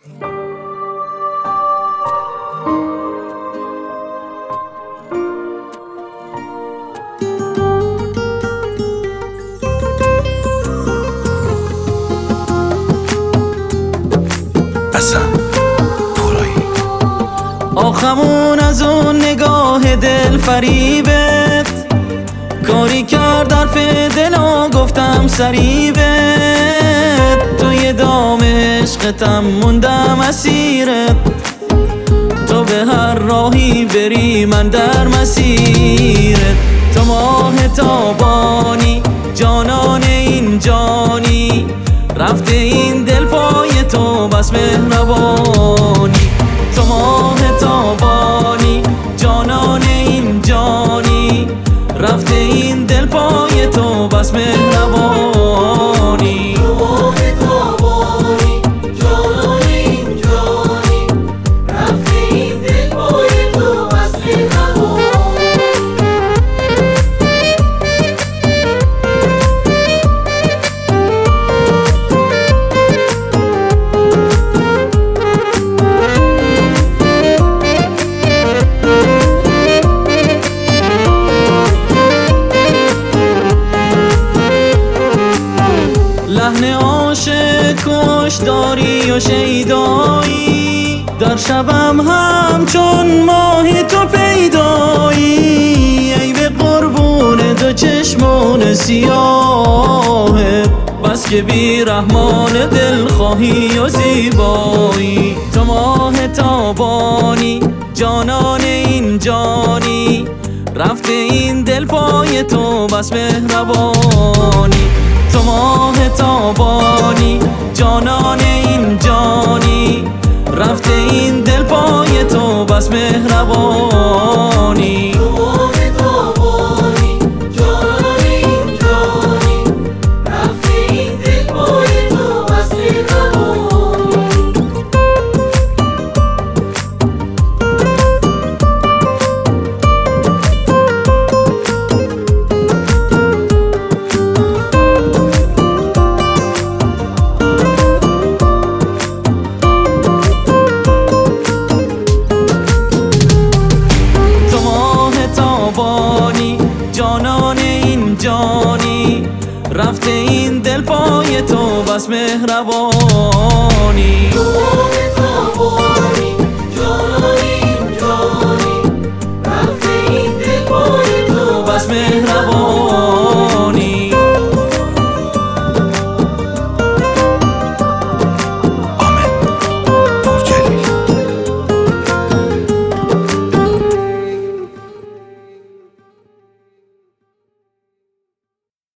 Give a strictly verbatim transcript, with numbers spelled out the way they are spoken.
آخمون از اون نگاه دل فریبت کاری کرد حرف دلو گفتم سریبت توی دام عشقتم موندم اسیرت تو به هر راهی بری من در مسیرت تو ماه تابانی جانان این جانی رفته این دل پای تو بس مهربانی تو ماه تابانی جانان این جانی رفته این دل پای تو بس مهربانی تو ماه تابانی جانان این جانی رفته این دل پای تو بس مهربانی لحن عاشق کش داری و شیدایی در شبم همچون ماه تو پیدایی ای به قربون دو چشمون سیاهت بس که بی رحمان دل خواهی و زیبایی تو ماه تابانی جانان این جانی رفته این دل پای تو بس مهربانی تو ماه تابانی جانان این جانی رفته این دل پای تو بس مهربانی تو ماه تابانی جانان این جانی رفته این دل پای تو بس مهربانی جانان این جانی رفته این دل پای تو بس مهربانی